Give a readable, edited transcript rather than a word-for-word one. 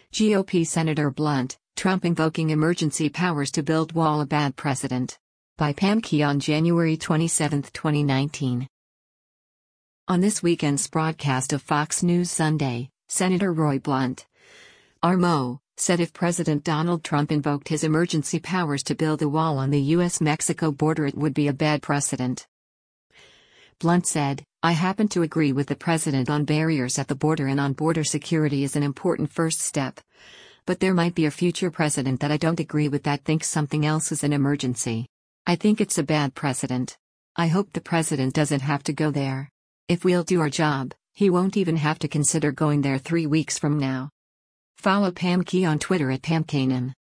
GOP Senator Blunt, Trump invoking emergency powers to build wall a bad precedent. By Pam Key on January 27, 2019. On this weekend's broadcast of Fox News Sunday, Senator Roy Blunt, RMO, said if President Donald Trump invoked his emergency powers to build a wall on the U.S.-Mexico border, it would be a bad precedent. Blunt said, "I happen to agree with the president on barriers at the border and on border security is an important first step. But there might be a future president that I don't agree with that thinks something else is an emergency. I think it's a bad precedent. I hope the president doesn't have to go there. If we'll do our job, he won't even have to consider going there 3 weeks from now." Follow Pam Key on Twitter at PamKanan.